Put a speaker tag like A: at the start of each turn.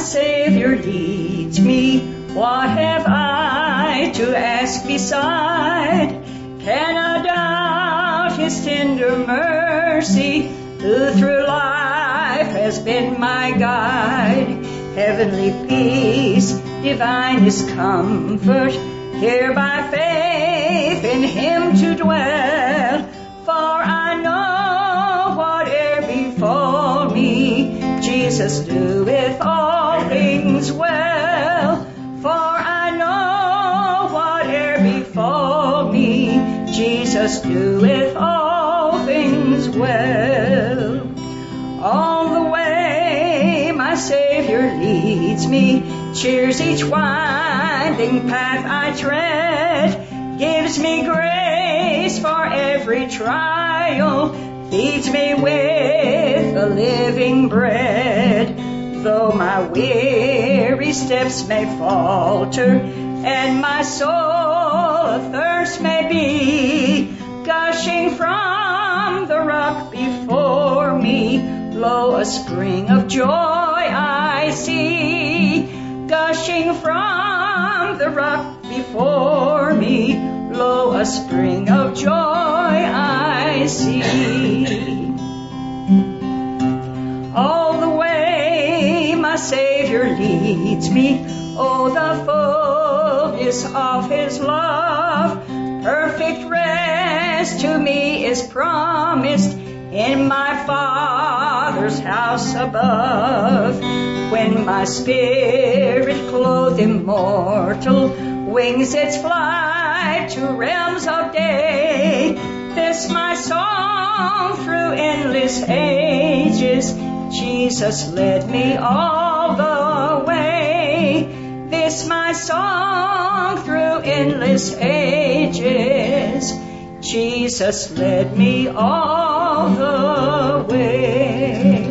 A: Savior leads me, what have I to ask beside? Can I doubt His tender mercy, who through life has been my guide? Heavenly peace, divinest comfort, here by faith in Him to dwell. For I know whate'er befall me, Jesus doeth all things well. For I know whate'er befall me, Jesus doeth all things well. All the way my Savior leads me, cheers each winding path I tread, gives me grace for every trial, feeds me with the living bread. Though my weary steps may falter, and my soul athirst may be, gushing from the rock before me, lo, a spring of joy I see. Gushing from the rock before me, lo, a spring of joy I see. All the way my Savior leads me, oh, the fullness of His love. Perfect rest to me is promised in my Father's house above. When my spirit, clothed immortal, wings its flight to realms of day, this my song through endless ages, Jesus led me all the way. This my song through endless ages, Jesus led me all the way.